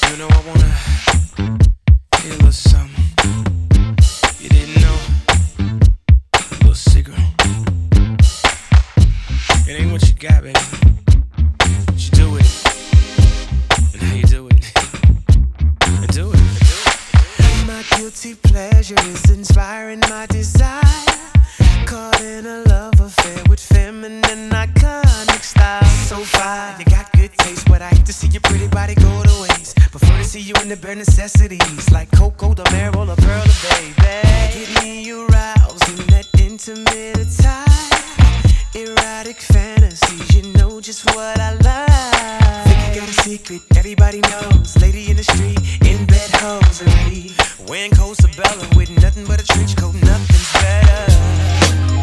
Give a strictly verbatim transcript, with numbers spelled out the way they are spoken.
You know I wanna hear a little something you didn't know. A little secret. It ain't what you got, baby. What you do with it, and how you do it, and do it. And do it. My guilty pleasure is inspiring my desire. Caught in a love affair with feminine iconic style. So fine, you got good taste, but I hate to see your pretty body go to waste. Prefer to see you in the bare necessities, like Coco, the Meryl, or Pearl, baby. Get me aroused in that intimate attire. Erotic fantasies, you know just what I love. Think you got a secret, everybody knows. Lady in the street, in bed hosiery. Wearing Costa Bella with nothing but a trench coat, nothing's better.